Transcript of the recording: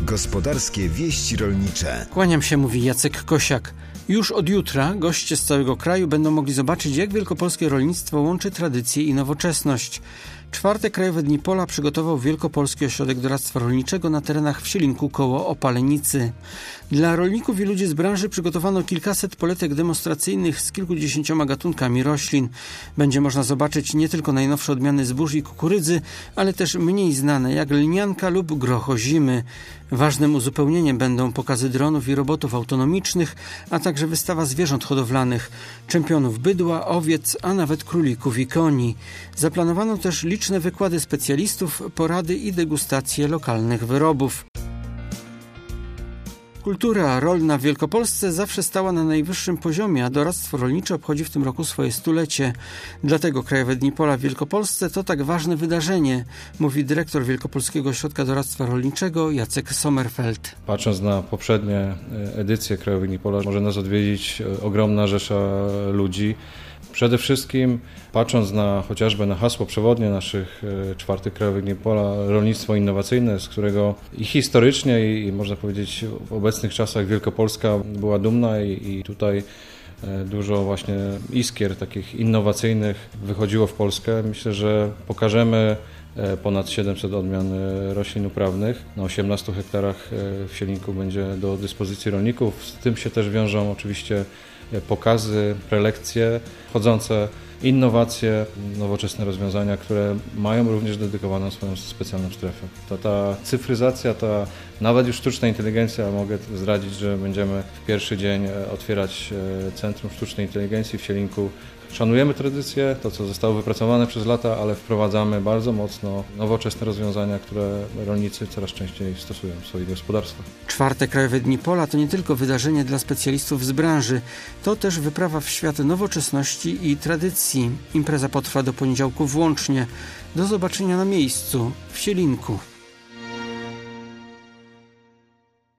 Gospodarskie wieści rolnicze. Kłaniam się, mówi Jacek Kosiak. Już od jutra goście z całego kraju będą mogli zobaczyć, jak wielkopolskie rolnictwo łączy tradycję i nowoczesność. 4. Krajowe Dni Pola przygotował Wielkopolski Ośrodek Doradztwa Rolniczego na terenach w Sielinku koło Opalenicy. Dla rolników i ludzi z branży przygotowano kilkaset poletek demonstracyjnych z kilkudziesięcioma gatunkami roślin. Będzie można zobaczyć nie tylko najnowsze odmiany zbóż i kukurydzy, ale też mniej znane jak lnianka lub grocho zimy. Ważnym uzupełnieniem będą pokazy dronów i robotów autonomicznych, a także wystawa zwierząt hodowlanych, czempionów bydła, owiec, a nawet królików i koni. Zaplanowano też liczne wykłady specjalistów, porady i degustacje lokalnych wyrobów. Kultura rolna w Wielkopolsce zawsze stała na najwyższym poziomie, a doradztwo rolnicze obchodzi w tym roku swoje 100-lecie. Dlatego Krajowe Dni Pola w Wielkopolsce to tak ważne wydarzenie, mówi dyrektor Wielkopolskiego Ośrodka Doradztwa Rolniczego Jacek Sommerfeld. Patrząc na poprzednie edycje Krajowych Dni Pola, może nas odwiedzić ogromna rzesza ludzi. Przede wszystkim patrząc chociażby na hasło przewodnie naszych 4. Krajowych Dni Pola, rolnictwo innowacyjne, z którego i historycznie i można powiedzieć w obecnych czasach Wielkopolska była dumna i tutaj dużo właśnie iskier takich innowacyjnych wychodziło w Polskę. Myślę, że pokażemy ponad 700 odmian roślin uprawnych. Na 18 hektarach w Sielinku będzie do dyspozycji rolników. Z tym się też wiążą oczywiście pokazy, prelekcje, wchodzące innowacje, nowoczesne rozwiązania, które mają również dedykowaną swoją specjalną strefę. Ta cyfryzacja, nawet już sztuczna inteligencja, mogę zdradzić, że będziemy w pierwszy dzień otwierać Centrum Sztucznej Inteligencji w Sielinku. Szanujemy tradycję, to co zostało wypracowane przez lata, ale wprowadzamy bardzo mocno nowoczesne rozwiązania, które rolnicy coraz częściej stosują w swoich gospodarstwach. 4. Krajowe Dni Pola to nie tylko wydarzenie dla specjalistów z branży, to też wyprawa w świat nowoczesności i tradycji. Impreza potrwa do poniedziałku włącznie. Do zobaczenia na miejscu w Sielinku.